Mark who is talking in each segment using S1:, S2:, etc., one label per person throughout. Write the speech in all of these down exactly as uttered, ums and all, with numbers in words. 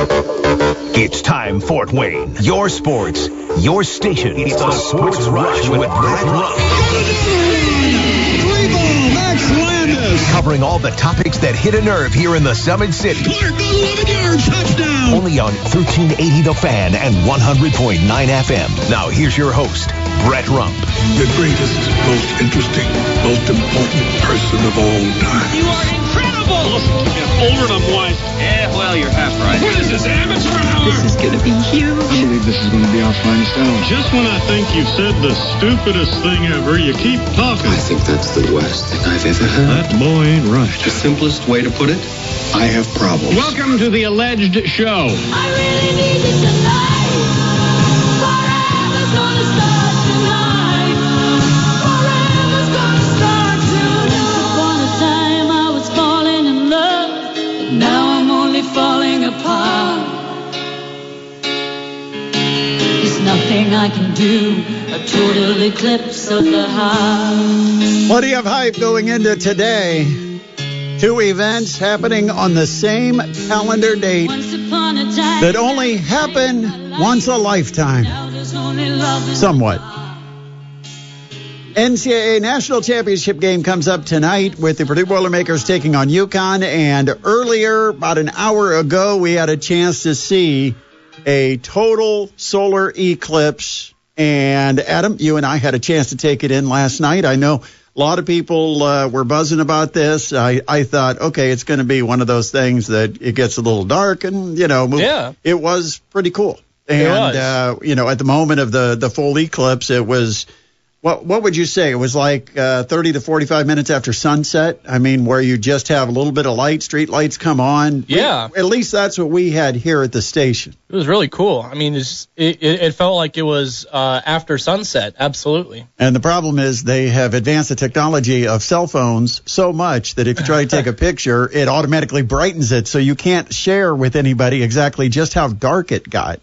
S1: It's time, Fort Wayne. Your sports, your station. It's the Sports Rush with Brett Rump.
S2: Max Landis.
S1: Covering all the topics that hit a nerve here in the Summit City.
S2: Clark, eleven-yard touchdown.
S1: Only on thirteen eighty The Fan and one hundred point nine F M. Now here's your host, Brett Rump.
S3: The greatest, most interesting, most important person of all time.
S4: You are incredible. Listen to him older than I'm wise. Yeah, well, you're half right.
S2: What is this, amateur hour?
S5: This is going to be huge.
S6: I believe this is going to be our finest hour.
S7: Just when I think you've said the stupidest thing ever, you keep talking.
S8: I think that's the worst thing I've ever heard.
S7: That boy ain't right.
S8: The simplest way to put it, I have problems.
S4: Welcome to the alleged show.
S9: I really need you tonight. Forever's gonna start tonight. Forever's gonna start tonight. Upon a time I was falling in love, but now I'm only falling apart. There's nothing I can do. A total eclipse of the heart.
S2: Plenty of hype going into today. Two events happening on the same calendar date that only happen once a lifetime. Somewhat. N C double A National Championship game comes up tonight with the Purdue Boilermakers taking on UConn. And earlier, about an hour ago, we had a chance to see a total solar eclipse. And Adam, you and I had a chance to take it in last night. I know a lot of people uh, were buzzing about this. I, I thought, okay, it's going to be one of those things that it gets a little dark and, you know, move.
S10: Yeah.
S2: It was pretty cool. And,
S10: it was.
S2: Uh, you know, at the moment of the, the full eclipse, it was, what what would you say? It was like uh, thirty to forty-five minutes after sunset. I mean, where you just have a little bit of light, street lights come on.
S10: Yeah.
S2: We, at least that's what we had here at the station.
S10: It was really cool. I mean, it's, it, it felt like it was uh, after sunset. Absolutely.
S2: And the problem is they have advanced the technology of cell phones so much that if you try to take a picture, it automatically brightens it. So you can't share with anybody exactly just how dark it got.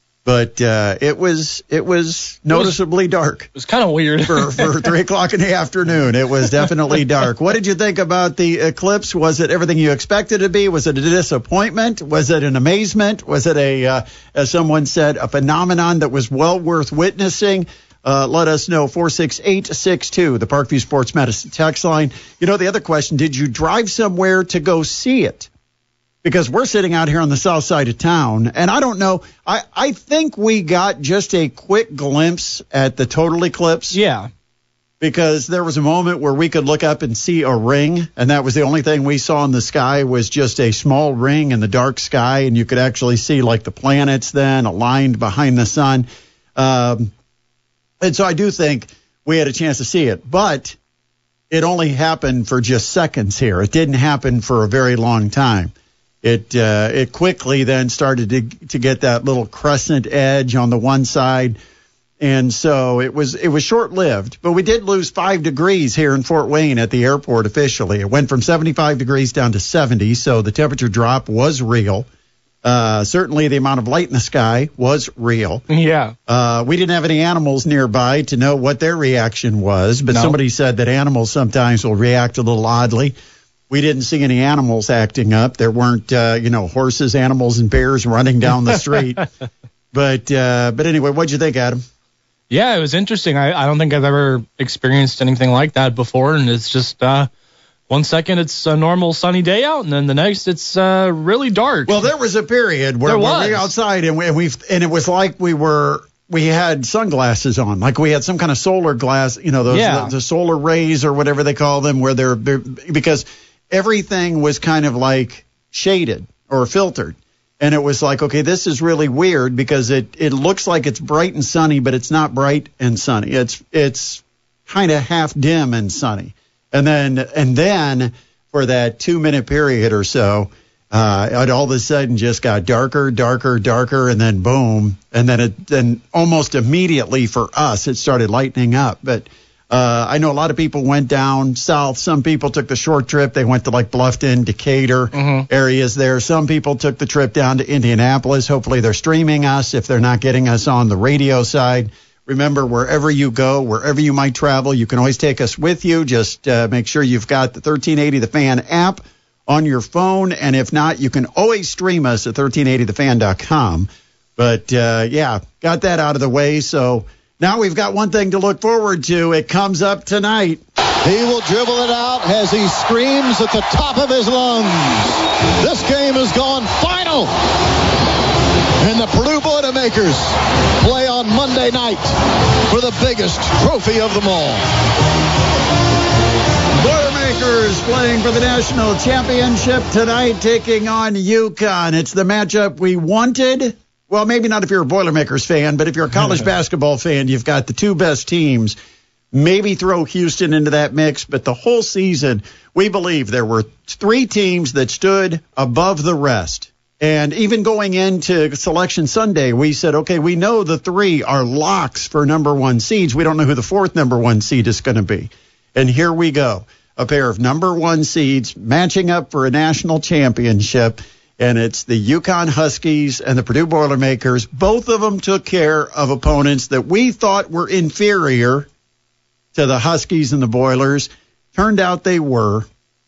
S2: But uh, it was it was noticeably dark.
S10: It was kind of weird.
S2: for, for three o'clock in the afternoon. It was definitely dark. What did you think about the eclipse? Was it everything you expected it to be? Was it a disappointment? Was it an amazement? Was it a, uh, as someone said, a phenomenon that was well worth witnessing? Uh, let us know, four six eight six two, the Parkview Sports Medicine text line. You know, the other question, did you drive somewhere to go see it? Because we're sitting out here on the south side of town, and I don't know, I, I think we got just a quick glimpse at the total eclipse.
S10: Yeah.
S2: Because there was a moment where we could look up and see a ring, and that was the only thing we saw in the sky was just a small ring in the dark sky, and you could actually see, like, the planets then aligned behind the sun. Um, and so I do think we had a chance to see it. But it only happened for just seconds here. It didn't happen for a very long time. It uh, it quickly then started to to get that little crescent edge on the one side, and so it was it was short lived. But we did lose five degrees here in Fort Wayne at the airport officially. It went from seventy-five degrees down to seventy, so the temperature drop was real. Uh, certainly the amount of light in the sky was real.
S10: Yeah.
S2: Uh, we didn't have any animals nearby to know what their reaction was, but
S10: no.
S2: somebody said that animals sometimes will react a little oddly. We didn't see any animals acting up. There weren't, uh, you know, horses, animals, and bears running down the street. but uh, but anyway, what'd you think, Adam?
S10: Yeah, it was interesting. I, I don't think I've ever experienced anything like that before, and it's just uh, one second it's a normal sunny day out, and then the next it's uh, really dark.
S2: Well, there was a period where,
S10: there
S2: where
S10: was.
S2: we were outside, and we and, we and it was like we were we had sunglasses on, like we had some kind of solar glass, you know, those
S10: yeah.
S2: the, the solar rays or whatever they call them, where they're, they're because. Everything was kind of like shaded or filtered. And it was like, okay, this is really weird because it, it looks like it's bright and sunny, but it's not bright and sunny. It's it's kind of half dim and sunny. And then and then for that two minute period or so, uh, it all of a sudden just got darker, darker, darker, and then boom. And then it then almost immediately for us, it started lightening up. But Uh, I know a lot of people went down south. Some people took the short trip. They went to like Bluffton, Decatur
S10: mm-hmm.
S2: areas there. Some people took the trip down to Indianapolis. Hopefully they're streaming us if they're not getting us on the radio side. Remember, wherever you go, wherever you might travel, you can always take us with you. Just uh, make sure you've got the thirteen eighty The Fan app on your phone. And if not, you can always stream us at thirteen eighty the fan dot com. But, uh, yeah, got that out of the way. So now we've got one thing to look forward to. It comes up tonight.
S5: He will dribble it out as he screams at the top of his lungs. This game has gone final. And the Purdue Boilermakers play on Monday night for the biggest trophy of them all.
S2: Boilermakers playing for the national championship tonight, taking on UConn. It's the matchup we wanted. Well, maybe not if you're a Boilermakers fan, but if you're a college basketball fan, you've got the two best teams. Maybe throw Houston into that mix, but the whole season, we believe there were three teams that stood above the rest. And even going into Selection Sunday, we said, okay, we know the three are locks for number one seeds. We don't know who the fourth number one seed is going to be. And here we go, a pair of number one seeds matching up for a national championship. And it's the UConn Huskies and the Purdue Boilermakers. Both of them took care of opponents that we thought were inferior to the Huskies and the Boilers. Turned out they were.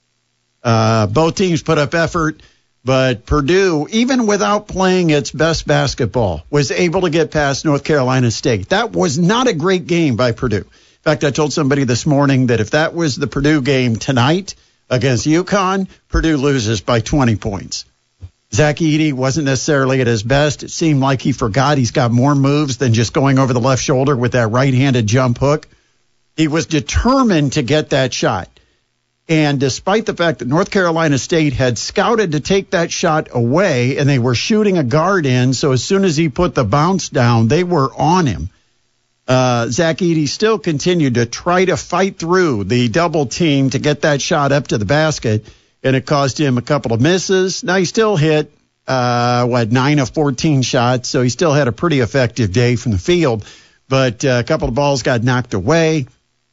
S2: Uh, both teams put up effort, but Purdue, even without playing its best basketball, was able to get past North Carolina State. That was not a great game by Purdue. In fact, I told somebody this morning that if that was the Purdue game tonight against UConn, Purdue loses by twenty points. Zach Edey wasn't necessarily at his best. It seemed like he forgot he's got more moves than just going over the left shoulder with that right-handed jump hook. He was determined to get that shot. And despite the fact that North Carolina State had scouted to take that shot away and they were shooting a guard in, so as soon as he put the bounce down, they were on him. Uh, Zach Edey still continued to try to fight through the double team to get that shot up to the basket, and it caused him a couple of misses. Now, he still hit, uh, what, nine of fourteen shots, so he still had a pretty effective day from the field. But uh, a couple of balls got knocked away.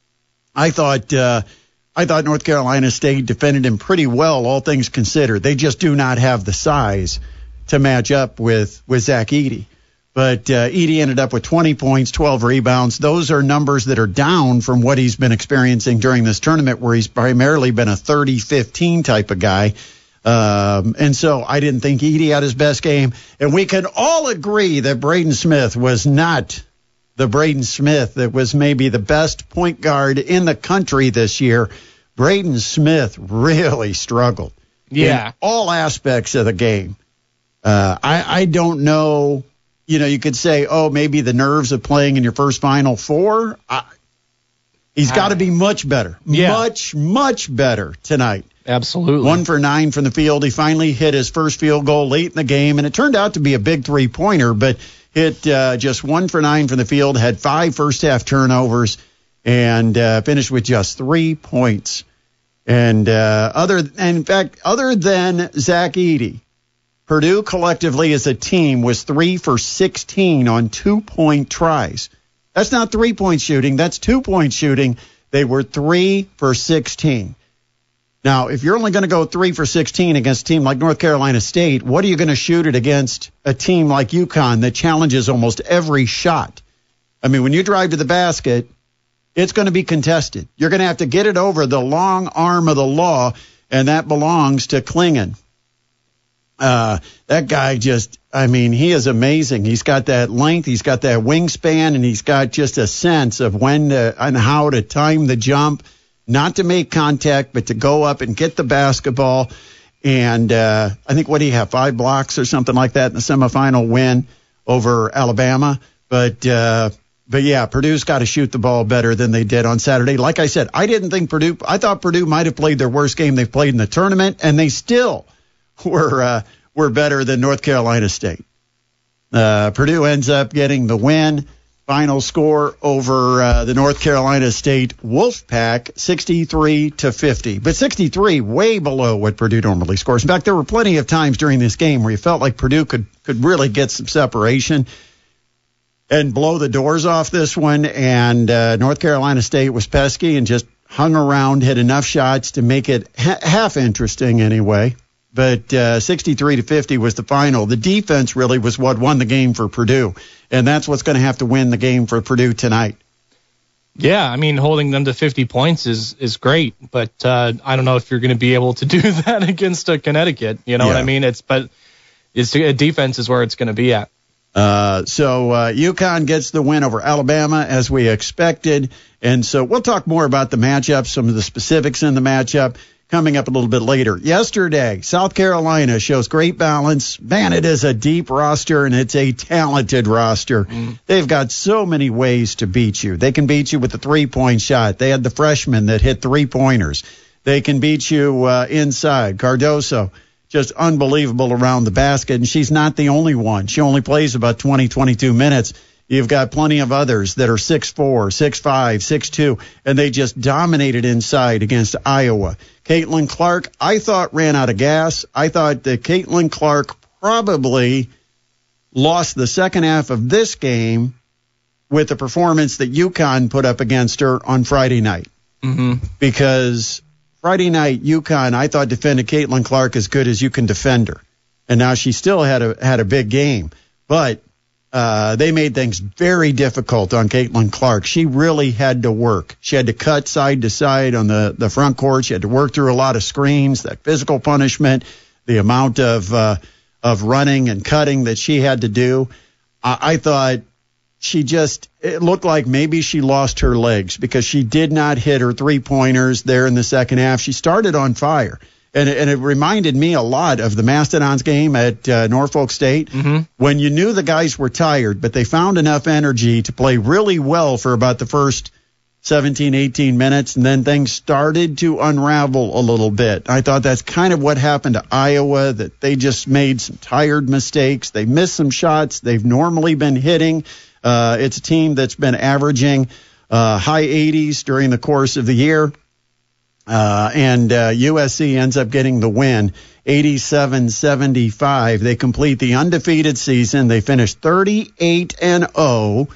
S2: I thought uh, I thought North Carolina State defended him pretty well, all things considered. They just do not have the size to match up with, with Zach Edey. But uh, Edey ended up with twenty points, twelve rebounds. Those are numbers that are down from what he's been experiencing during this tournament, where he's primarily been a thirty fifteen type of guy. Um, and so I didn't think Edey had his best game. And we can all agree that Braden Smith was not the Braden Smith that was maybe the best point guard in the country this year. Braden Smith really struggled
S10: yeah.
S2: in all aspects of the game. Uh, I, I don't know. You know, you could say, oh, maybe the nerves of playing in your first Final Four. I, he's got to be much better.
S10: Yeah.
S2: Much, much better tonight.
S10: Absolutely.
S2: One for nine from the field. He finally hit his first field goal late in the game, and it turned out to be a big three-pointer, but hit uh, just one for nine from the field, had five first-half turnovers, and uh, finished with just three points. And uh, other, and in fact, other than Zach Edey, Purdue collectively as a team was three for sixteen on two-point tries. That's not three-point shooting. That's two-point shooting. They were three for sixteen. Now, if you're only going to go three for sixteen against a team like North Carolina State, what are you going to shoot it against a team like UConn that challenges almost every shot? I mean, when you drive to the basket, it's going to be contested. You're going to have to get it over the long arm of the law, and that belongs to Clingan. Uh, that guy just, I mean, he is amazing. He's got that length, he's got that wingspan, and he's got just a sense of when to, and how to time the jump, not to make contact, but to go up and get the basketball. And uh, I think, what do you have, five blocks or something like that in the semifinal win over Alabama? But, uh, but yeah, Purdue's got to shoot the ball better than they did on Saturday. Like I said, I didn't think Purdue, I thought Purdue might have played their worst game they've played in the tournament, and they still were uh, were better than North Carolina State. Uh, Purdue ends up getting the win. Final score over uh, the North Carolina State Wolfpack, sixty-three to fifty. But sixty-three, way below what Purdue normally scores. In fact, there were plenty of times during this game where you felt like Purdue could could really get some separation and blow the doors off this one. And uh, North Carolina State was pesky and just hung around, hit enough shots to make it ha- half interesting anyway. But uh, sixty-three to fifty was the final. The defense really was what won the game for Purdue, and that's what's going to have to win the game for Purdue tonight.
S10: Yeah, I mean, holding them to fifty points is is great, but uh, I don't know if you're going to be able to do that against a Connecticut. You know
S2: yeah.
S10: what I mean? It's but it's a defense is where it's going to be at.
S2: Uh, so uh, UConn gets the win over Alabama as we expected, and so we'll talk more about the matchup, some of the specifics in the matchup, coming up a little bit later. Yesterday, South Carolina shows great balance. Man, it is a deep roster, and it's a talented roster. Mm. They've got so many ways to beat you. They can beat you with the three-point shot. They had the freshman that hit three-pointers. They can beat you uh, inside. Cardoso, just unbelievable around the basket, and she's not the only one. She only plays about twenty, twenty-two minutes. You've got plenty of others that are six four, six five, six two, and they just dominated inside against Iowa. Caitlin Clark, I thought, ran out of gas. I thought that Caitlin Clark probably lost the second half of this game with the performance that UConn put up against her on Friday night.
S10: Mm-hmm.
S2: Because Friday night, UConn, I thought, defended Caitlin Clark as good as you can defend her. And now she still had a had a big game. But uh, they made things very difficult on Caitlin Clark. She really had to work. She had to cut side to side on the, the front court. She had to work through a lot of screens, that physical punishment, the amount of uh, of running and cutting that she had to do. I, I thought she just, it looked like maybe she lost her legs because she did not hit her three-pointers there in the second half. She started on fire. And it, and it reminded me a lot of the Mastodons game at uh, Norfolk State,
S10: mm-hmm.
S2: when you knew the guys were tired, but they found enough energy to play really well for about the first seventeen, eighteen minutes, and then things started to unravel a little bit. I thought that's kind of what happened to Iowa, that they just made some tired mistakes. They missed some shots they've normally been hitting. Uh, it's a team that's been averaging uh, high eighties during the course of the year. Uh, and uh, U S C ends up getting the win, eighty-seven seventy-five. They complete the undefeated season. They finish thirty-eight and oh.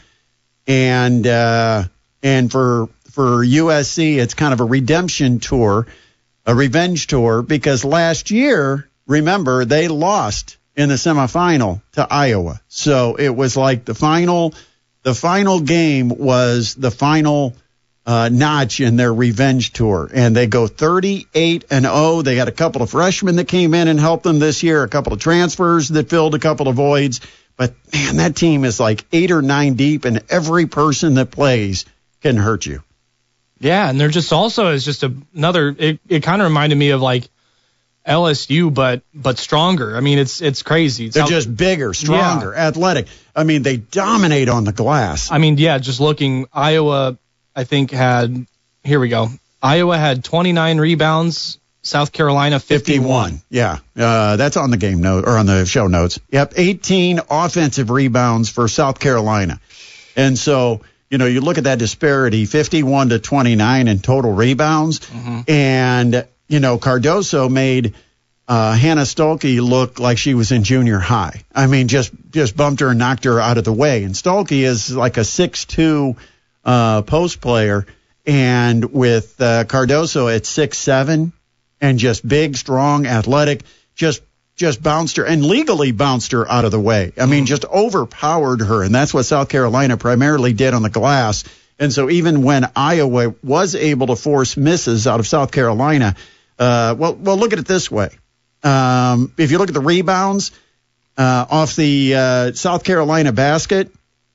S2: And uh, and for for U S C, it's kind of a redemption tour, a revenge tour, because last year, remember, they lost in the semifinal to Iowa. So it was like the final, the final game was the final Uh, notch in their revenge tour, and they go thirty-eight and oh. They got a couple of freshmen that came in and helped them this year, a couple of transfers that filled a couple of voids. But man, that team is like eight or nine deep, and every person that plays can hurt you.
S10: Yeah, and they're just also is just a, another. It, it kind of reminded me of like L S U, but but stronger. I mean, it's it's crazy. It's
S2: They're
S10: how,
S2: just bigger, stronger, yeah. athletic. I mean, they dominate on the glass.
S10: I mean, yeah, just looking, Iowa, I think, had, here we go. Iowa had twenty-nine rebounds, South Carolina fifty-one.
S2: fifty-one, yeah. Uh, that's on the game note, or on the show notes. Yep, eighteen offensive rebounds for South Carolina. And so, you know, you look at that disparity, fifty-one to twenty-nine in total rebounds.
S10: Mm-hmm.
S2: And, you know, Cardoso made uh, Hannah Stuelke look like she was in junior high. I mean, just, just bumped her and knocked her out of the way. And Stuelke is like a six two Uh, post player, and with uh, Cardoso at six seven, and just big, strong, athletic, just just bounced her, and legally bounced her out of the way. I mean, just overpowered her, and that's what South Carolina primarily did on the glass. And so even when Iowa was able to force misses out of South Carolina, uh, well, well, look at it this way. Um, if you look at the rebounds uh, off the uh, South Carolina basket,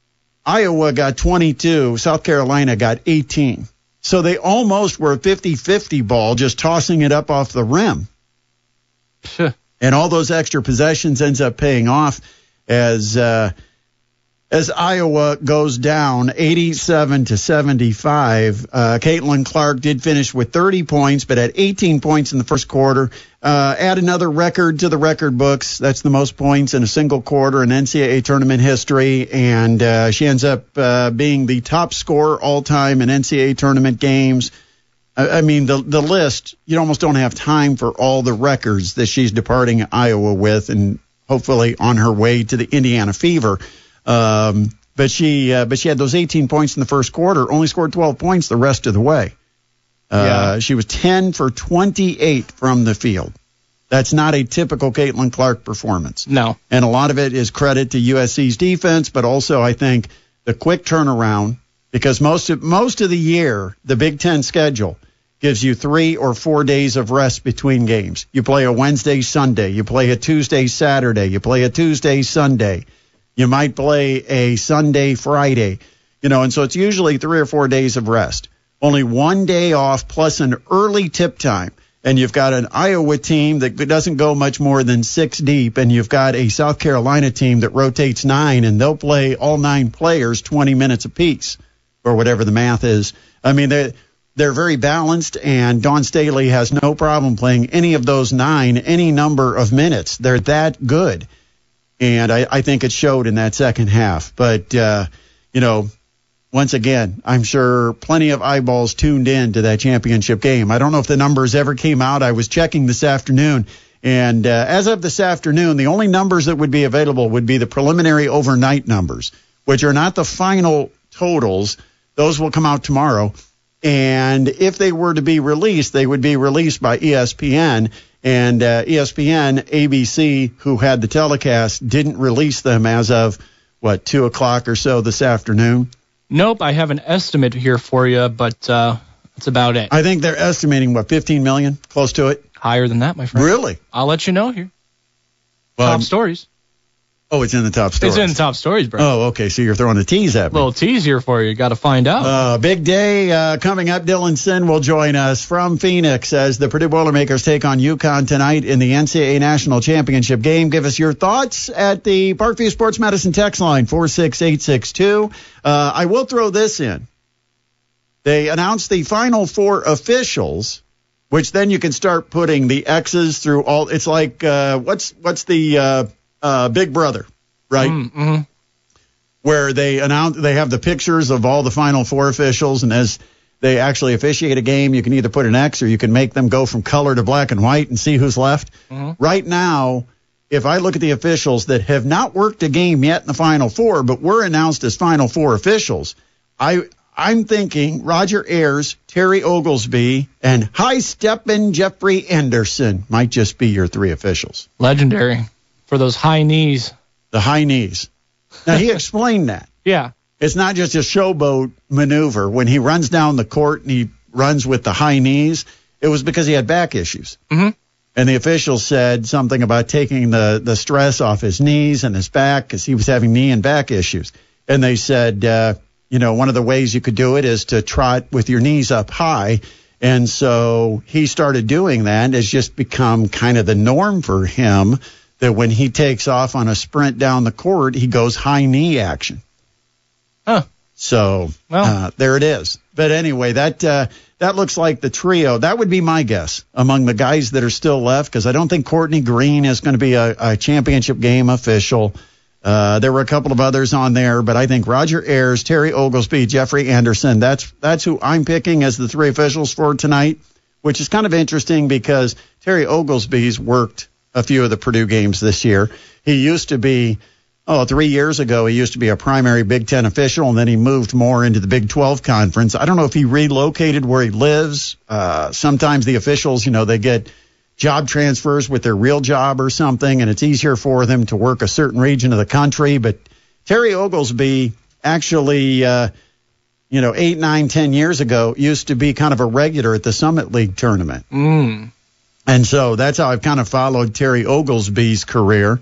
S2: Iowa got twenty-two, South Carolina got eighteen. So they almost were a fifty-fifty ball, just tossing it up off the rim. And all those extra possessions ends up paying off as uh, as Iowa goes down eighty-seven to seventy-five. Uh, Caitlin Clark did finish with thirty points, but at eighteen points in the first quarter. Uh, add another record to the record books. That's the most points in a single quarter in N C double A tournament history. And uh, she ends up uh, being the top scorer all time in N C double A tournament games. I, I mean, the the list, you almost don't have time for all the records that she's departing Iowa with, and hopefully on her way to the Indiana Fever. Um, but she uh, but she had those eighteen points in the first quarter, only scored twelve points the rest of the way. Uh, yeah. She was ten for twenty-eight from the field. That's not a typical Caitlin Clark performance.
S10: No.
S2: And a lot of it is credit to U S C's defense, but also I think the quick turnaround, because most of, most of the year, the Big Ten schedule gives you three or four days of rest between games. You play a Wednesday, Sunday. You play a Tuesday, Saturday. You play a Tuesday, Sunday. You might play a Sunday, Friday. You know, and so it's usually three or four days of rest. Only one day off plus an early tip time. And you've got an Iowa team that doesn't go much more than six deep, and you've got a South Carolina team that rotates nine, and they'll play all nine players twenty minutes apiece, or whatever the math is. I mean, they're, they're very balanced, and Dawn Staley has no problem playing any of those nine, any number of minutes. They're that good, and I, I think it showed in that second half. But, uh, you know, once again, I'm sure plenty of eyeballs tuned in to that championship game. I don't know if the numbers ever came out. I was checking this afternoon, and uh, as of this afternoon, the only numbers that would be available would be the preliminary overnight numbers, which are not the final totals. Those will come out tomorrow. And if they were to be released, they would be released by E S P N. And uh, E S P N, A B C, who had the telecast, didn't release them as of, what, two o'clock or so this afternoon.
S10: Nope, I have an estimate here for you, but uh, that's about it.
S2: I think they're estimating, what, fifteen million? Close to it?
S10: Higher than that, my friend.
S2: Really?
S10: I'll let you know here.
S2: Well,
S10: top
S2: I'm,
S10: stories.
S2: Oh, it's in the top stories.
S10: It's in the top stories, bro.
S2: Oh, okay, so you're throwing a tease at me.
S10: A little tease here for you. Got to find out.
S2: Uh, big day uh, coming up. Dylan Sin will join us from Phoenix as the Purdue Boilermakers take on UConn tonight in the N C double A National Championship game. Give us your thoughts at the Parkview Sports Medicine text line, four six eight six two. Uh, I will throw this in. They announced the Final Four officials, which then you can start putting the X's through all. It's like, uh, what's what's the uh, uh, Big Brother, right?
S10: Mm-hmm.
S2: Where they announce, they have the pictures of all the Final Four officials, and as they actually officiate a game, you can either put an X or you can make them go from color to black and white and see who's left.
S10: Mm-hmm.
S2: Right now, if I look at the officials that have not worked a game yet in the Final Four, but were announced as Final Four officials, I, I'm thinking Roger Ayers, Terry Oglesby, and High Steppin' Jeffrey Anderson might just be your three officials.
S10: Legendary for those high knees.
S2: The high knees. Now, he explained that.
S10: Yeah.
S2: It's not just a showboat maneuver. When he runs down the court and he runs with the high knees, it was because he had back issues.
S10: Mm-hmm.
S2: And the officials said something about taking the, the stress off his knees and his back because he was having knee and back issues. And they said, uh, you know, one of the ways you could do it is to trot with your knees up high. And so he started doing that. It's just become kind of the norm for him that when he takes off on a sprint down the court, he goes high knee action.
S10: Huh.
S2: So
S10: well.
S2: uh, there it is. But anyway, that uh, that looks like the trio. That would be my guess among the guys that are still left, because I don't think Courtney Green is going to be a, a championship game official. Uh, there were a couple of others on there, but I think Roger Ayers, Terry Oglesby, Jeffrey Anderson, that's that's who I'm picking as the three officials for tonight, which is kind of interesting because Terry Oglesby's worked a few of the Purdue games this year. He used to be, oh, three years ago, he used to be a primary Big Ten official, and then he moved more into the Big twelve conference. I don't know if he relocated where he lives. Uh, sometimes the officials, you know, they get job transfers with their real job or something, and it's easier for them to work a certain region of the country. But Terry Oglesby actually, uh, you know, eight, nine, ten years ago, used to be kind of a regular at the Summit League tournament.
S10: Mm.
S2: And so that's how I've kind of followed Terry Oglesby's career.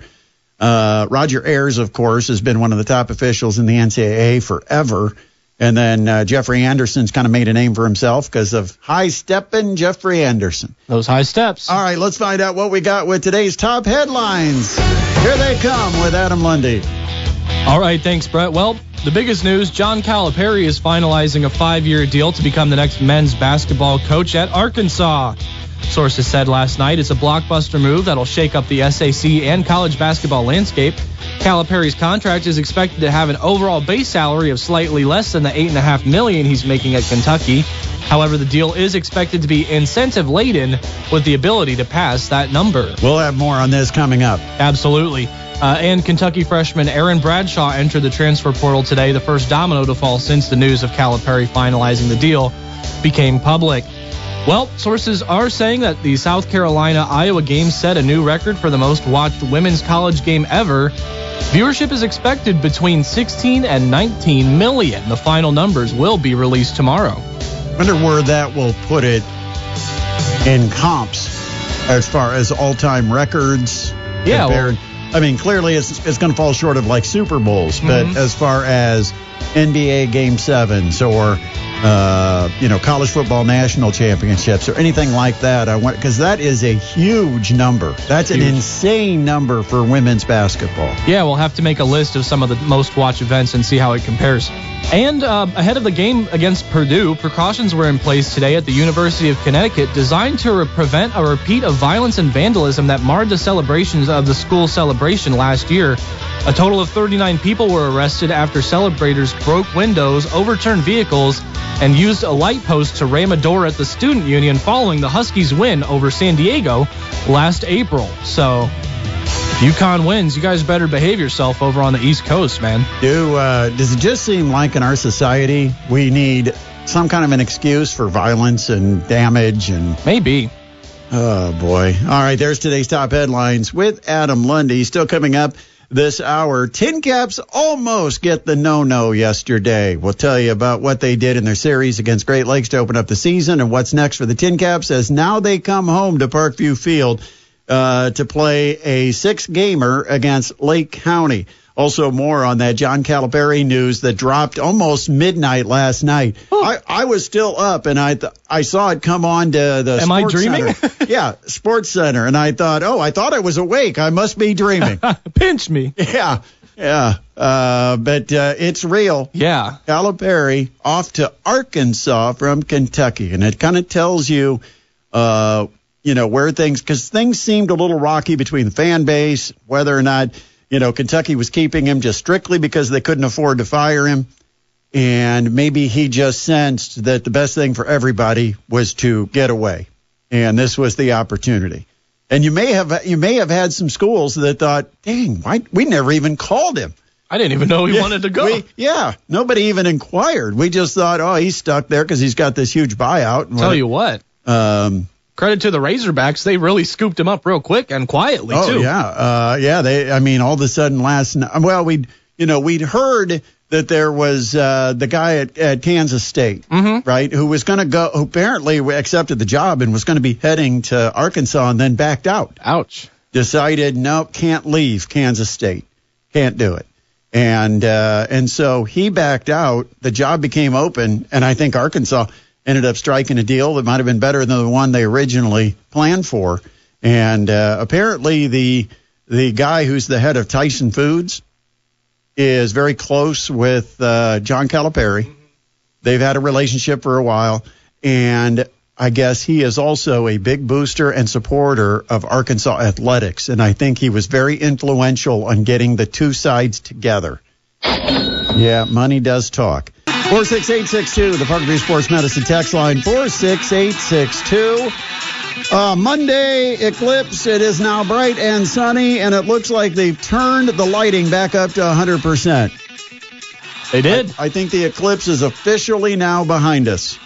S2: Uh, Roger Ayers, of course, has been one of the top officials in the N C double A forever. And then uh, Jeffrey Anderson's kind of made a name for himself because of High Steppin' Jeffrey Anderson.
S10: Those high steps.
S2: All right, let's find out what we got with today's top headlines. Here they come with Adam Lundy.
S10: All right, thanks, Brett. Well, the biggest news, John Calipari is finalizing a five-year deal to become the next men's basketball coach at Arkansas. Sources said last night it's a blockbuster move that'll shake up the S A C and college basketball landscape. Calipari's contract is expected to have an overall base salary of slightly less than the eight point five million dollars he's making at Kentucky. However, the deal is expected to be incentive-laden with the ability to pass that number.
S2: We'll have more on this coming up.
S10: Absolutely. Uh, and Kentucky freshman Aaron Bradshaw entered the transfer portal today, the first domino to fall since the news of Calipari finalizing the deal became public. Well, sources are saying that the South Carolina-Iowa game set a new record for the most watched women's college game ever. Viewership is expected between sixteen and nineteen million. The final numbers will be released tomorrow.
S2: Wonder where that will put it in comps as far as all-time records.
S10: Yeah,
S2: compared.
S10: well,
S2: I mean, clearly it's, it's going to fall short of like Super Bowls, but
S10: Mhm.
S2: as far as N B A Game Sevens or uh, you know, college football national championships or anything like that, I want because that is a huge number. That's an
S10: Huge.
S2: insane number for women's basketball.
S10: Yeah, we'll have to make a list of some of the most watched events and see how it compares. And uh, ahead of the game against Purdue, precautions were in place today at the University of Connecticut designed to re- prevent a repeat of violence and vandalism that marred the celebrations of the school celebration last year. A total of thirty-nine people were arrested after celebrators broke windows, overturned vehicles, and used a light post to ram a door at the student union following the Huskies' win over San Diego last April. So if UConn wins, you guys better behave yourself over on the East Coast, man.
S2: Do uh, does it just seem like in our society we need some kind of an excuse for violence and damage and
S10: Maybe.
S2: oh boy. All right, there's today's top headlines with Adam Lundy. Still coming up this hour. Tin Caps almost get the no-no yesterday. We'll tell you about what they did in their series against Great Lakes to open up the season and what's next for the Tin Caps as now they come home to Parkview Field uh, to play a six-gamer against Lake County. Also more on that John Calipari news that dropped almost midnight last night.
S10: Oh.
S2: I, I was still up, and I th- I saw it come on to the
S10: Am I
S2: Sports
S10: dreaming?
S2: Center. Yeah, Sports Center, and I thought, oh, I thought I was awake. I must be dreaming.
S10: Pinch me.
S2: Yeah, yeah. Uh, but uh, it's real.
S10: Yeah.
S2: Calipari off to Arkansas from Kentucky, and it kind of tells you, uh, you know, where things, because things seemed a little rocky between the fan base, whether or not, you know, Kentucky was keeping him just strictly because they couldn't afford to fire him, and maybe he just sensed that the best thing for everybody was to get away, and this was the opportunity. And you may have you may have had some schools that thought, dang, why we never even called him.
S10: I didn't even know he
S2: Yeah,
S10: wanted to go.
S2: we- yeah, nobody even inquired. We just thought, oh, he's stuck there because he's got this huge buyout. And
S10: Tell
S2: what-
S10: you what.
S2: um,
S10: Credit to the Razorbacks. They really scooped him up real quick and quietly,
S2: oh
S10: too.
S2: yeah, uh, yeah. They, I mean, all of a sudden last night. Well, we, you know, we'd heard that there was uh, the guy at, at Kansas State,
S10: Mm-hmm.
S2: right, who was going to go, who apparently accepted the job and was going to be heading to Arkansas and then backed out.
S10: Ouch.
S2: Decided, nope, can't leave Kansas State, can't do it. And uh, and so he backed out. The job became open, and I think Arkansas ended up striking a deal that might have been better than the one they originally planned for. And uh, apparently the the guy who's the head of Tyson Foods is very close with uh, John Calipari. They've had a relationship for a while, and I guess he is also a big booster and supporter of Arkansas athletics, and I think he was very influential on getting the two sides together. Yeah, money does talk. four six eight six two, the Parkview Sports Medicine text line, four six eight six two. Uh, Monday eclipse. It is now bright and sunny, and it looks like they've turned the lighting back up to one hundred percent.
S10: They did?
S2: I, I think the eclipse is officially now behind us.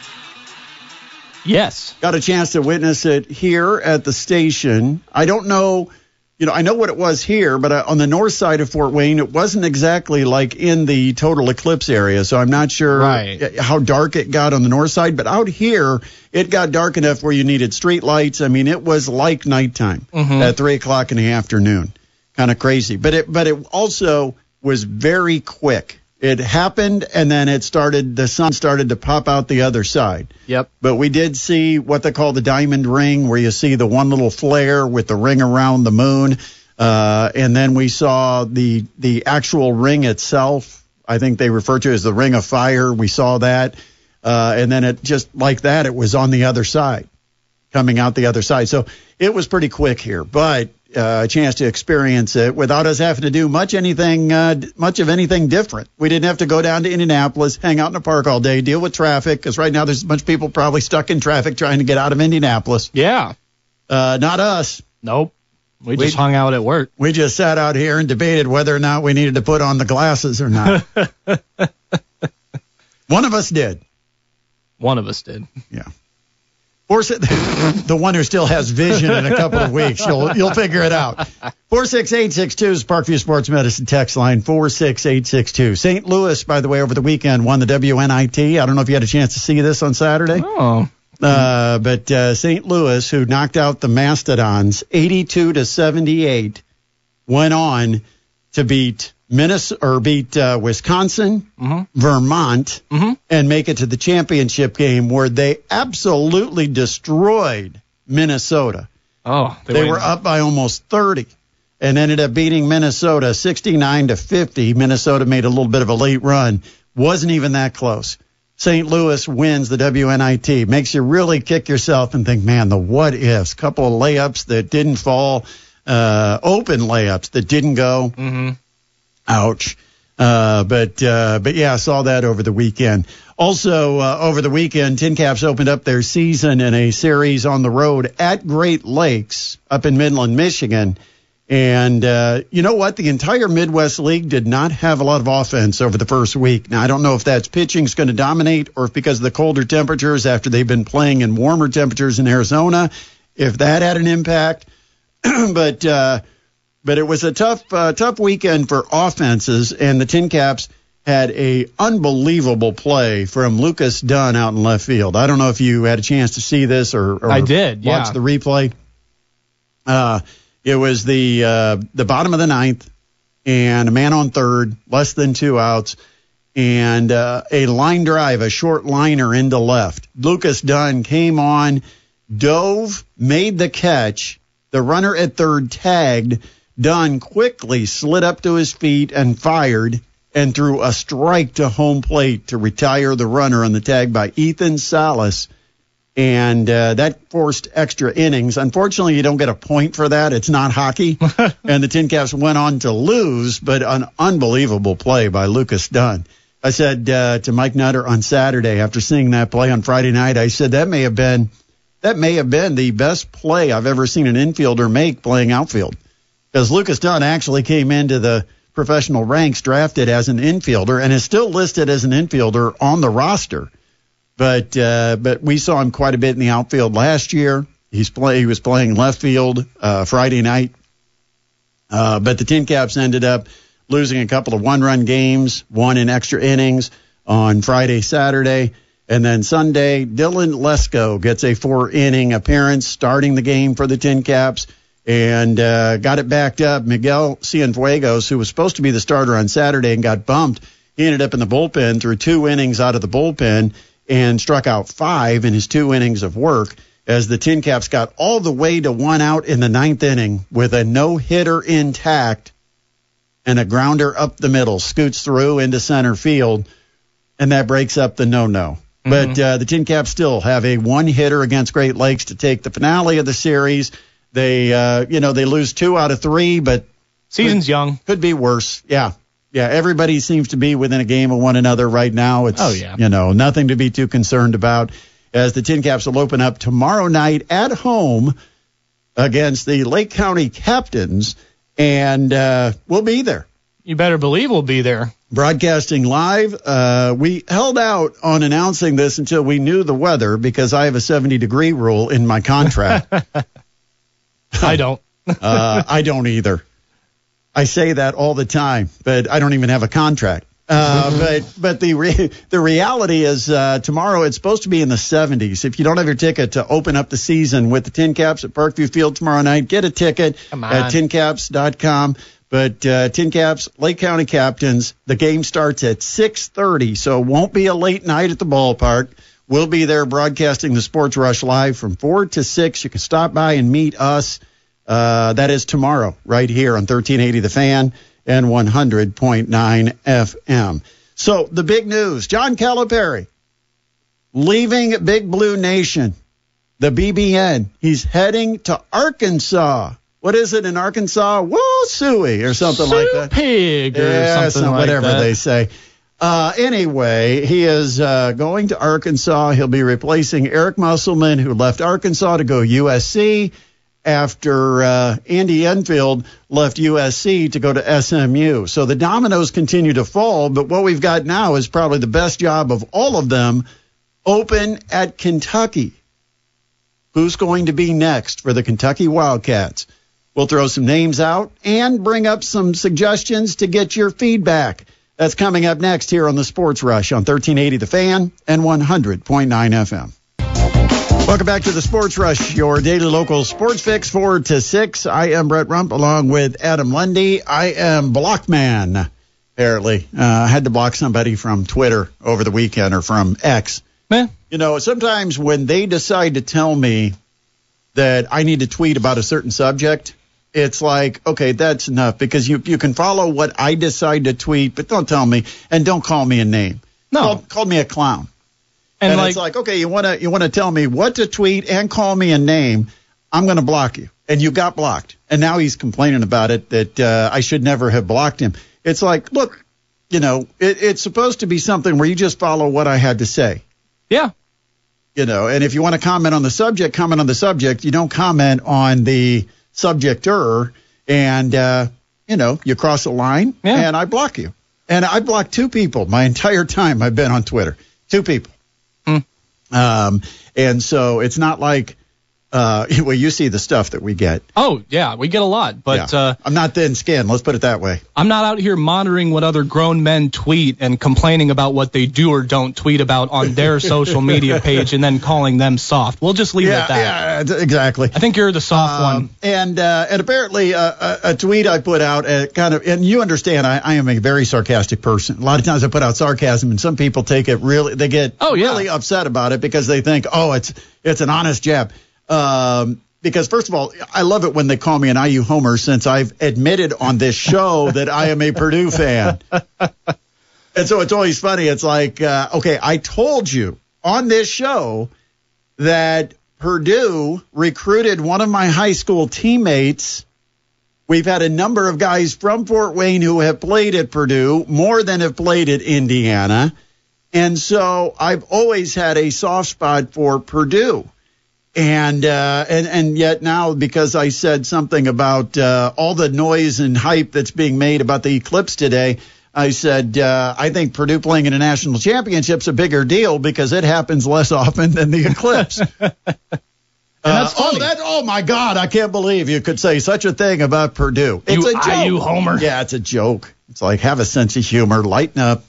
S10: Yes.
S2: Got a chance to witness it here at the station. I don't know, you know, I know what it was here, but uh, on the north side of Fort Wayne, it wasn't exactly like in the total eclipse area. So I'm not sure
S10: Right.
S2: how dark it got on the north side, but out here, it got dark enough where you needed street lights. I mean, it was like nighttime
S10: Mhm.
S2: at three o'clock in the afternoon. Kind of crazy, but it, but it also was very quick. It happened, and then it started, the sun started to pop out the other side.
S10: Yep.
S2: But we did see what they call the diamond ring, where you see the one little flare with the ring around the moon. Uh, and then we saw the the actual ring itself. I think they refer to it as the ring of fire. We saw that. Uh, and then it just like that, it was on the other side, coming out the other side. So it was pretty quick here, but uh, a chance to experience it without us having to do much anything, uh, d- much of anything different. We didn't have to go down to Indianapolis, hang out in the park all day, deal with traffic, because right now there's a bunch of people probably stuck in traffic trying to get out of Indianapolis.
S10: Yeah.
S2: Uh, not us.
S10: Nope. We just
S2: We-
S10: hung out at work.
S2: We just sat out here and debated whether or not we needed to put on the glasses or not. One of us did.
S10: One of us did.
S2: Yeah. Four, the one who still has vision in a couple of weeks. You'll you'll figure it out. four six eight six two is Parkview Sports Medicine text line, four six eight six two. Saint Louis, by the way, over the weekend won the W N I T. I don't know if you had a chance to see this on Saturday.
S10: Oh.
S2: Uh, but uh, Saint Louis, who knocked out the Mastodons eighty-two to seventy-eight, went on to beat Minnesota or beat uh, Wisconsin,
S10: mm-hmm.
S2: Vermont,
S10: mm-hmm.
S2: and make it to the championship game where they absolutely destroyed Minnesota.
S10: Oh,
S2: they, they were up by almost thirty and ended up beating Minnesota sixty-nine to fifty. Minnesota made a little bit of a late run. Wasn't even that close. Saint Louis wins the W N I T. Makes you really kick yourself and think, man, the what ifs. Couple of layups that didn't fall, uh, open layups that didn't go.
S10: Mm-hmm.
S2: Ouch. Uh, but, uh, but yeah, I saw that over the weekend. Also, uh, over the weekend, Tin Caps opened up their season in a series on the road at Great Lakes up in Midland, Michigan. And, uh, you know what? The entire Midwest League did not have a lot of offense over the first week. Now, I don't know if that's pitching's going to dominate or if because of the colder temperatures after they've been playing in warmer temperatures in Arizona, if that had an impact. but, uh, But it was a tough, uh, tough weekend for offenses, and the Tin Caps had a unbelievable play from Lucas Dunn out in left field. I don't know if you had a chance to see this or, or
S10: I did,
S2: watch
S10: yeah.
S2: the replay. Uh, it was the uh, the bottom of the ninth, and a man on third, less than two outs, and uh, a line drive, a short liner into left. Lucas Dunn came on, dove, made the catch. The runner at third tagged. Dunn quickly slid up to his feet and fired and threw a strike to home plate to retire the runner on the tag by Ethan Salas. And uh, that forced extra innings. Unfortunately, you don't get a point for that. It's not hockey. And the Tin Caps went on to lose, but an unbelievable play by Lucas Dunn. I said uh, to Mike Nutter on Saturday after seeing that play on Friday night, I said that may have been that may have been the best play I've ever seen an infielder make playing outfield. Because Lucas Dunn actually came into the professional ranks drafted as an infielder and is still listed as an infielder on the roster. But uh, but we saw him quite a bit in the outfield last year. He's play he was playing left field uh, Friday night. Uh, but the Tin Caps ended up losing a couple of one-run games, one in extra innings on Friday, Saturday. And then Sunday, Dylan Lesko gets a four-inning appearance starting the game for the Tin Caps. And uh, got it backed up. Miguel Cienfuegos, who was supposed to be the starter on Saturday and got bumped, he ended up in the bullpen, threw two innings out of the bullpen, and struck out five in his two innings of work as the Tin Caps got all the way to one out in the ninth inning with a no-hitter intact and a grounder up the middle, scoots through into center field, and that breaks up the no-no. Mm-hmm. But uh, the Tin Caps still have a one-hitter against Great Lakes to take the finale of the series. They, uh, you know, they lose two out of three, but
S10: season's
S2: could,
S10: young.
S2: Could be worse. Yeah. Yeah. Everybody seems to be within a game of one another right now. It's,
S10: oh, yeah.
S2: you know, nothing to be too concerned about as the Tin Caps will open up tomorrow night at home against the Lake County Captains, and uh, we'll be there.
S10: You better believe we'll be there.
S2: Broadcasting live. Uh, we held out on announcing this until we knew the weather because I have a seventy degree rule in my contract.
S10: I don't.
S2: uh, I don't either. I say that all the time, but I don't even have a contract. Uh, but but the re- the reality is uh, tomorrow it's supposed to be in the seventies. If you don't have your ticket to open up the season with the Tin Caps at Parkview Field tomorrow night, get a ticket at tin caps dot com. But uh, Tin Caps, Lake County Captains, the game starts at six thirty, so it won't be a late night at the ballpark. We'll be there broadcasting the Sports Rush live from four to six. You can stop by and meet us. Uh, that is tomorrow right here on thirteen eighty The Fan and one hundred point nine F M. So the big news, John Calipari leaving Big Blue Nation, the B B N. He's heading to Arkansas. What is it in Arkansas? Woo, suey or something
S10: Sue
S2: like that.
S10: Pig or
S2: yeah,
S10: something
S2: some,
S10: like
S2: whatever
S10: that.
S2: they say. Uh, anyway, he is uh, going to Arkansas. He'll be replacing Eric Musselman, who left Arkansas to go U S C after uh, Andy Enfield left U S C to go to S M U. So the dominoes continue to fall, but what we've got now is probably the best job of all of them, open at Kentucky. who's going to be next for the Kentucky Wildcats. We'll throw some names out and bring up some suggestions to get your feedback. That's coming up next here on the Sports Rush on thirteen eighty The Fan and one hundred point nine F M. Welcome back to the Sports Rush, your daily local sports fix, four to six. I am Brett Rump along with Adam Lundy. I am Blockman, apparently. Uh, I had to block somebody from Twitter over the weekend or from X.
S10: Man.
S2: You know, sometimes when they decide to tell me that I need to tweet about a certain subject, it's like, okay, that's enough, because you, you can follow what I decide to tweet, but don't tell me, and don't call me a name.
S10: No.
S2: Call, call me a clown.
S10: And,
S2: and
S10: like,
S2: it's like, okay, you want to you want to tell me what to tweet and call me a name, I'm going to block you. And you got blocked. And now he's complaining about it, that uh, I should never have blocked him. It's like, look, you know, it, it's supposed to be something where you just follow what I had to say.
S10: Yeah.
S2: You know, and if you want to comment on the subject, comment on the subject. You don't comment on the subjecter, and, uh, you know, you cross a line,
S10: yeah.
S2: and I block you. And I blocked two people my entire time I've been on Twitter. Two people.
S10: Mm.
S2: Um, and so it's not like, uh, well, you see the stuff that we get.
S10: Oh, yeah, we get a lot. But
S2: yeah.
S10: uh,
S2: I'm not thin-skinned. Let's put it that way.
S10: I'm not out here monitoring what other grown men tweet and complaining about what they do or don't tweet about on their social media page and then calling them soft. We'll just leave
S2: yeah,
S10: it at
S2: that. Yeah, exactly.
S10: I think you're the soft
S2: um,
S10: one.
S2: And uh, and apparently uh, a, a tweet I put out, uh, kind of, and you understand, I, I am a very sarcastic person. A lot of times I put out sarcasm, and some people take it really, they get
S10: oh, yeah.
S2: really upset about it because they think, oh, it's it's an honest jab. Um, Because, first of all, I love it when they call me an I U homer, since I've admitted on this show that I am a Purdue fan. And so it's always funny. It's like, uh, okay, I told you on this show that Purdue recruited one of my high school teammates. We've had a number of guys from Fort Wayne who have played at Purdue, more than have played at Indiana. And so I've always had a soft spot for Purdue. And, uh, and and yet now, because I said something about uh, all the noise and hype that's being made about the eclipse today, I said uh, I think Purdue playing in a national championship's a bigger deal because it happens less often than the eclipse.
S10: And that's
S2: uh,
S10: funny.
S2: Oh, that, oh, my God, I can't believe you could say such a thing about Purdue. It's
S10: you,
S2: a joke.
S10: I U homer.
S2: Yeah, it's a joke. It's like, have a sense of humor, lighten up,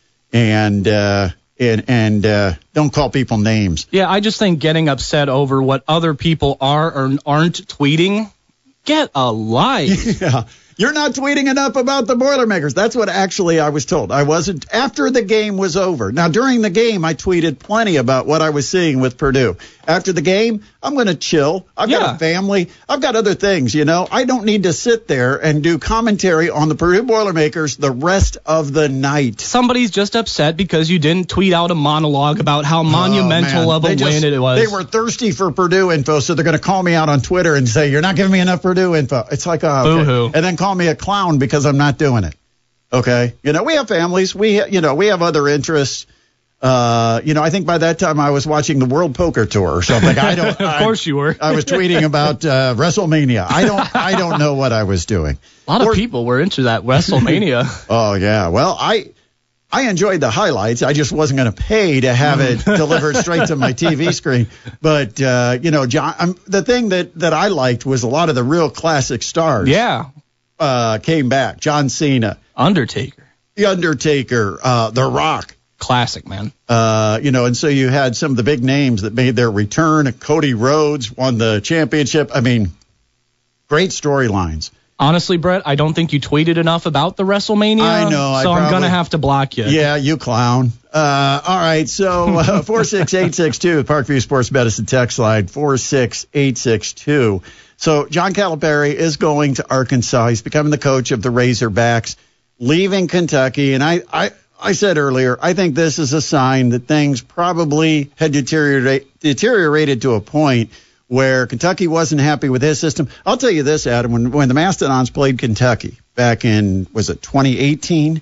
S2: and uh, and, and uh, don't call people names.
S10: Yeah, I just think getting upset over what other people are or aren't tweeting, get a life.
S2: Yeah. You're not tweeting enough about the Boilermakers. That's what actually I was told. I wasn't after the game was over. Now, during the game, I tweeted plenty about what I was seeing with Purdue. After the game, I'm going to chill. I've
S10: yeah.
S2: got a family. I've got other things, you know. I don't need to sit there and do commentary on the Purdue Boilermakers the rest of the night.
S10: Somebody's just upset because you didn't tweet out a monologue about how monumental
S2: oh,
S10: of a
S2: they
S10: win
S2: just,
S10: it was.
S2: They were thirsty for Purdue info, so they're going to call me out on Twitter and say, you're not giving me enough Purdue info. It's like, oh, okay.
S10: Boo-hoo.
S2: And then call me a clown because I'm not doing it. Okay? You know, we have families. We, ha- you know, we have other interests. Uh, you know, I think by that time I was watching the World Poker Tour or something. I don't.
S10: Of course
S2: I,
S10: you were.
S2: I was tweeting about uh, WrestleMania. I don't. I don't know what I was doing.
S10: A lot
S2: or,
S10: of people were into that WrestleMania.
S2: Oh yeah. Well, I I enjoyed the highlights. I just wasn't going to pay to have it delivered straight to my T V screen. But uh, you know, John, I'm, the thing that that I liked was a lot of the real classic stars.
S10: Yeah.
S2: Uh, came back. John Cena,
S10: Undertaker,
S2: The Undertaker, uh, The Rock.
S10: Classic, man.
S2: Uh, you know, and so you had some of the big names that made their return. Cody Rhodes won the championship. I mean, great storylines.
S10: Honestly, Brett, I don't think you tweeted enough about the WrestleMania.
S2: I know. I
S10: So
S2: probably,
S10: I'm going to have to block you.
S2: Yeah, you clown. Uh, all right. So uh, four six eight six two, Parkview Sports Medicine text line, four six eight six two. So John Calipari is going to Arkansas. He's becoming the coach of the Razorbacks, leaving Kentucky. And I, I, I said earlier, I think this is a sign that things probably had deteriorate, deteriorated to a point where Kentucky wasn't happy with his system. I'll tell you this, Adam, when, when the Mastodons played Kentucky back in, was it twenty eighteen,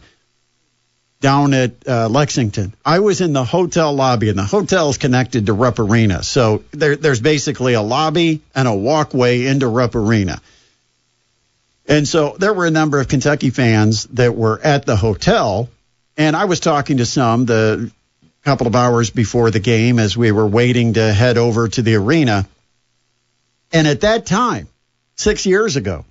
S2: down at uh, Lexington, I was in the hotel lobby, and the hotel's connected to Rupp Arena. So there, there's basically a lobby and a walkway into Rupp Arena. And so there were a number of Kentucky fans that were at the hotel, and I was talking to some the couple of hours before the game as we were waiting to head over to the arena. And at that time, six years ago,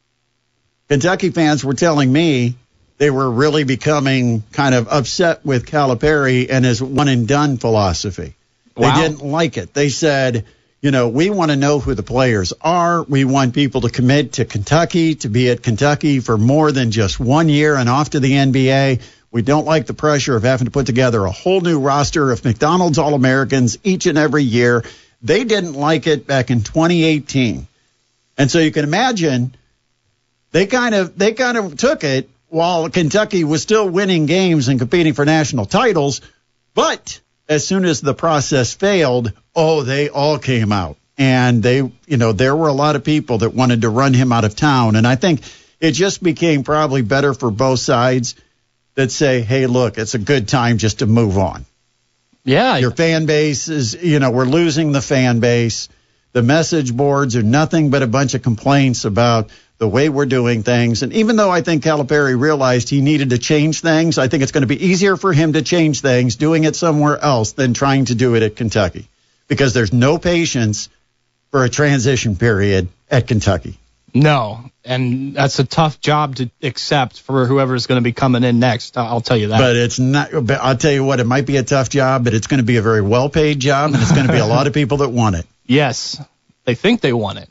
S2: Kentucky fans were telling me they were really becoming kind of upset with Calipari and his one-and-done philosophy. Wow. They didn't like it. They said, you know, we want to know who the players are. We want people to commit to Kentucky, to be at Kentucky for more than just one year and off to the N B A. We don't like the pressure of having to put together a whole new roster of McDonald's All-Americans each and every year. They didn't like it back in twenty eighteen. And so you can imagine they kind of they kind of took it while Kentucky was still winning games and competing for national titles. But as soon as the process failed, oh, they all came out. And they, you know, there were a lot of people that wanted to run him out of town. And I think it just became probably better for both sides that say, hey, look, it's a good time just to move on.
S10: Yeah.
S2: Your fan base is, you know, we're losing the fan base. The message boards are nothing but a bunch of complaints about the way we're doing things. And even though I think Calipari realized he needed to change things, I think it's going to be easier for him to change things doing it somewhere else than trying to do it at Kentucky, because there's no patience for a transition period at Kentucky.
S10: No, and that's a tough job to accept for whoever's going to be coming in next. I'll tell you that.
S2: But it's not. But I'll tell you what, it might be a tough job, but it's going to be a very well-paid job, and it's going to be a lot of people that want it.
S10: Yes, they think they want it.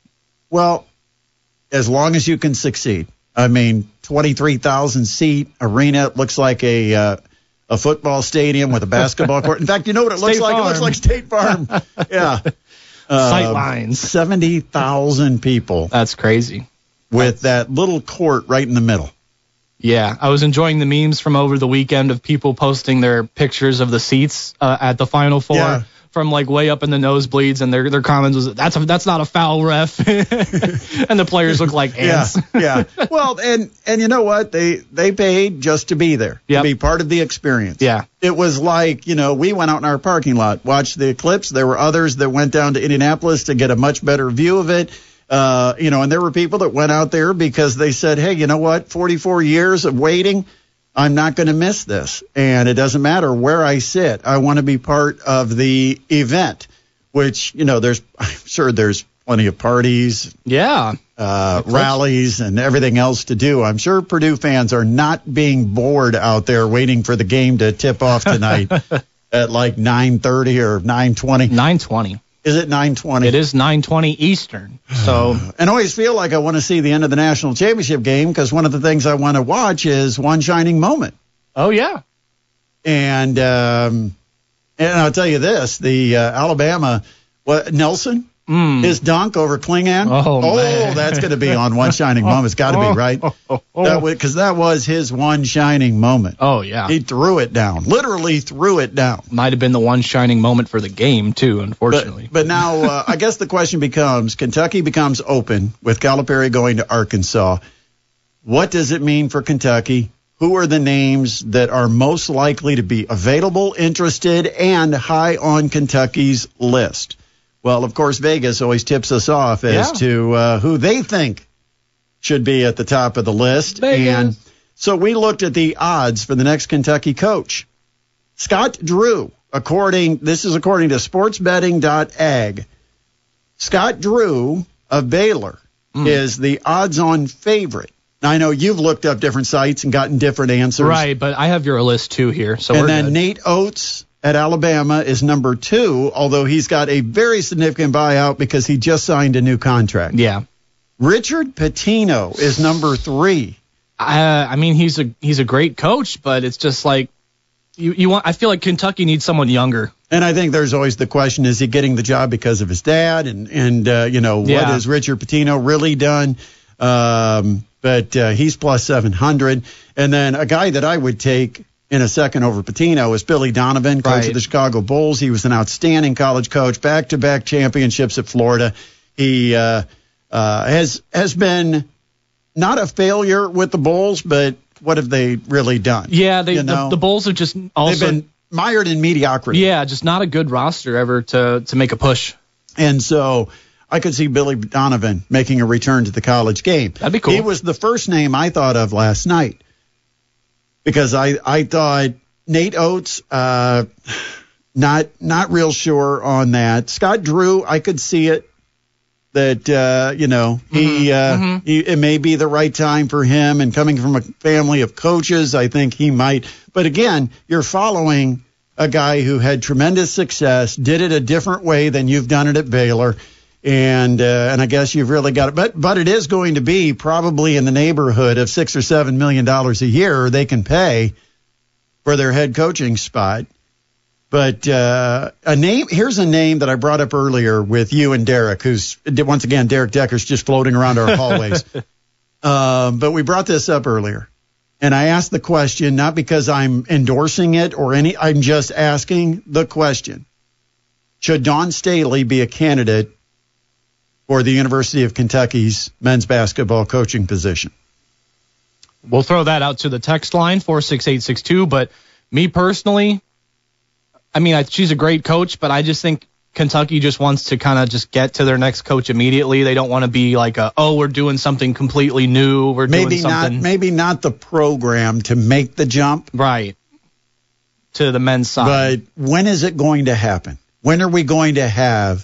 S2: Well, as long as you can succeed. I mean, twenty-three thousand seat arena. It looks like a uh, a football stadium with a basketball court. In fact, you know what it looks
S10: State
S2: like?
S10: Farm.
S2: It looks like State Farm. Yeah. Uh,
S10: Sight lines.
S2: seventy thousand people.
S10: That's crazy.
S2: With that little court right in the middle.
S10: Yeah, I was enjoying the memes from over the weekend of people posting their pictures of the seats uh, at the Final Four. Yeah. From like way up in the nosebleeds, and their their comments was, that's a, that's not a foul, ref. And the players look like ants.
S2: Yeah, yeah. Well, and and you know what? They they paid just to be there, yep. to be part of the experience.
S10: Yeah.
S2: It was like, you know, we went out in our parking lot, watched the eclipse. There were others that went down to Indianapolis to get a much better view of it. Uh, you know, and there were people that went out there because they said, hey, you know what? forty-four years of waiting. I'm not going to miss this, and it doesn't matter where I sit. I want to be part of the event, which, you know, there's, I'm sure there's plenty of parties,
S10: yeah,
S2: uh, rallies, and everything else to do. I'm sure Purdue fans are not being bored out there waiting for the game to tip off tonight at like nine thirty or nine twenty.
S10: nine twenty.
S2: Is it nine twenty?
S10: It is nine twenty Eastern. So,
S2: and I always feel like I want to see the end of the national championship game, because one of the things I want to watch is one shining moment.
S10: Oh yeah,
S2: and um, and I'll tell you this: the uh, Alabama, what Nelson, mm. his dunk over Klingon.
S10: Oh,
S2: oh
S10: man.
S2: That's going to be on one shining moment. It's got to be right, because that, that was his one shining moment.
S10: Oh yeah,
S2: he threw it down, literally threw it down.
S10: Might have been the one shining moment for the game too, unfortunately.
S2: But, but now uh, I guess the question becomes: Kentucky becomes open with Calipari going to Arkansas. What does it mean for Kentucky? Who are the names that are most likely to be available, interested, and high on Kentucky's list? Well, of course, Vegas always tips us off as
S10: yeah.
S2: to uh, who they think should be at the top of the list.
S10: Vegas.
S2: And so we looked at the odds for the next Kentucky coach. Scott Drew, according this is according to sports betting dot a g. Scott Drew of Baylor mm. is the odds-on favorite. Now, I know you've looked up different sites and gotten different answers.
S10: Right, but I have your list too here. So
S2: and
S10: we're
S2: then
S10: good.
S2: Nate Oates at Alabama is number two, although he's got a very significant buyout because he just signed a new contract.
S10: Yeah.
S2: Richard Pitino is number three.
S10: Uh, I mean, he's a he's a great coach, but it's just like you you want. I feel like Kentucky needs someone younger.
S2: And I think there's always the question: is he getting the job because of his dad? And and uh, you know,
S10: yeah.
S2: what has Richard Pitino really done? Um, but uh, he's plus seven hundred. And then a guy that I would take in a second over Pitino is Billy Donovan, coach
S10: right.
S2: of the Chicago Bulls. He was an outstanding college coach, back-to-back championships at Florida. He uh, uh, has has been not a failure with the Bulls, but what have they really done?
S10: Yeah, they
S2: you know?
S10: the, the Bulls have just also
S2: they've been mired in mediocrity.
S10: Yeah, just not a good roster ever to to make a push.
S2: And so I could see Billy Donovan making a return to the college game.
S10: That'd be cool.
S2: He was the first name I thought of last night because I, I thought Nate Oates, uh, not not real sure on that. Scott Drew, I could see it. that, uh, you know, he,
S10: Mm-hmm.
S2: uh,
S10: Mm-hmm.
S2: he, it may be the right time for him. And coming from a family of coaches, I think he might. But again, you're following a guy who had tremendous success, did it a different way than you've done it at Baylor. And uh, and I guess you've really got it. But, but it is going to be probably in the neighborhood of six or seven million dollars a year they can pay for their head coaching spot. But uh, a name here's a name that I brought up earlier with you and Derek, who's once again Derek Decker's just floating around our hallways. um, but we brought this up earlier, and I asked the question not because I'm endorsing it or any. I'm just asking the question: should Dawn Staley be a candidate for the University of Kentucky's men's basketball coaching position?
S10: We'll throw that out to the text line four six eight six two. But me personally, I mean, I, she's a great coach, but I just think Kentucky just wants to kind of just get to their next coach immediately. They don't want to be like, a, oh, we're doing something completely new. We're
S2: maybe
S10: doing something.
S2: Not, maybe not the program to make the jump.
S10: Right. To the men's side.
S2: But when is it going to happen? When are we going to have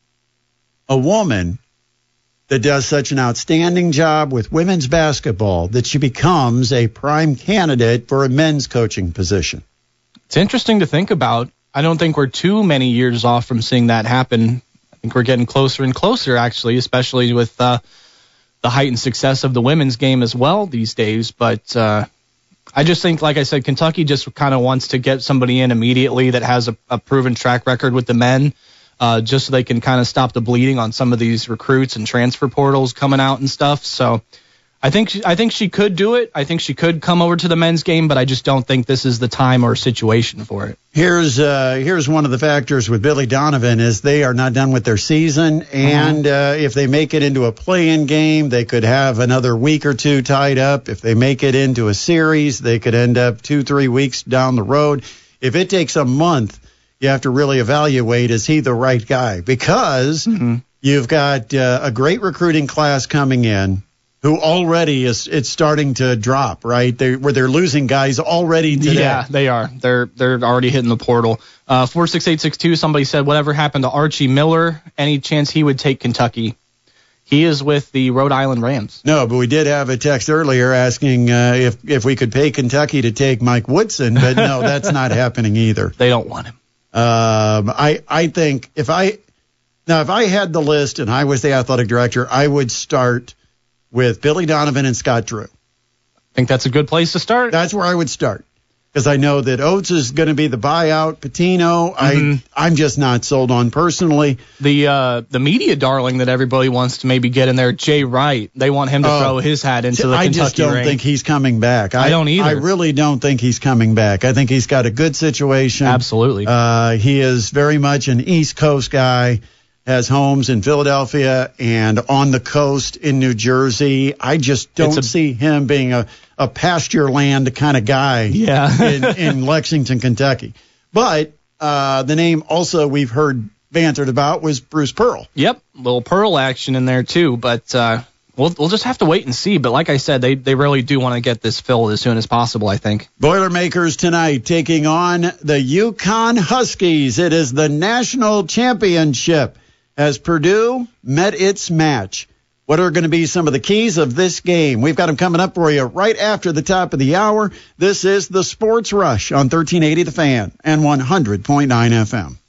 S2: a woman that does such an outstanding job with women's basketball that she becomes a prime candidate for a men's coaching position?
S10: It's interesting to think about. I don't think we're too many years off from seeing that happen. I think we're getting closer and closer, actually, especially with uh, the heightened success of the women's game as well these days. But uh, I just think, like I said, Kentucky just kind of wants to get somebody in immediately that has a, a proven track record with the men, uh, just so they can kind of stop the bleeding on some of these recruits and transfer portals coming out and stuff. So I think she, I think she could do it. I think she could come over to the men's game, but I just don't think this is the time or situation for it.
S2: Here's uh, here's one of the factors with Billy Donovan is they are not done with their season, and uh, if they make it into a play-in game, they could have another week or two tied up. If they make it into a series, they could end up two, three weeks down the road. If it takes a month, you have to really evaluate, is he the right guy? Because mm-hmm. you've got uh, a great recruiting class coming in, who already is it's starting to drop, right? They where they're losing guys already today.
S10: Yeah, they are. They're they're already hitting the portal. Uh, four six eight six two. Somebody said, whatever happened to Archie Miller? Any chance he would take Kentucky? He is with the Rhode Island Rams.
S2: No, but we did have a text earlier asking uh, if if we could pay Kentucky to take Mike Woodson, but no, that's not happening either.
S10: They don't want him.
S2: Um, I I think if I now if I had the list and I was the athletic director, I would start with Billy Donovan and Scott Drew.
S10: I think that's a good place to start.
S2: That's where I would start. Because I know that Oates is going to be the buyout. Patino, mm-hmm. I, I'm just not sold on personally.
S10: The uh, the media darling that everybody wants to maybe get in there, Jay Wright. They want him to oh, throw his hat into the
S2: I
S10: Kentucky
S2: I just don't
S10: ring.
S2: think he's coming back. I,
S10: I don't either.
S2: I really don't think he's coming back. I think he's got a good situation.
S10: Absolutely.
S2: Uh, he is very much an East Coast guy. Has homes in Philadelphia and on the coast in New Jersey. I just don't a, see him being a, a pasture land kind of guy
S10: yeah.
S2: in, in Lexington, Kentucky. But uh, the name also we've heard bantered about was Bruce Pearl.
S10: Yep, little Pearl action in there too. But uh, we'll we'll just have to wait and see. But like I said, they, they really do want to get this filled as soon as possible, I think.
S2: Boilermakers tonight taking on the UConn Huskies. It is the national championship. As Purdue met its match. What are going to be some of the keys of this game? We've got them coming up for you right after the top of the hour. This is the Sports Rush on thirteen eighty The Fan and one hundred point nine F M.